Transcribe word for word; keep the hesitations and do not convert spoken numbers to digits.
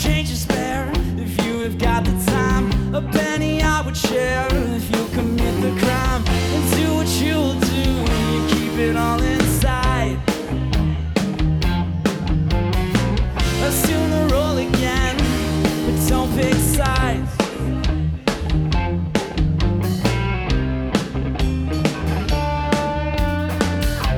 change is spare. If you have got the time, a penny I would share. If you commit the crime and do what you'll do, you keep it all inside. I'll soon roll again, but don't pick sides.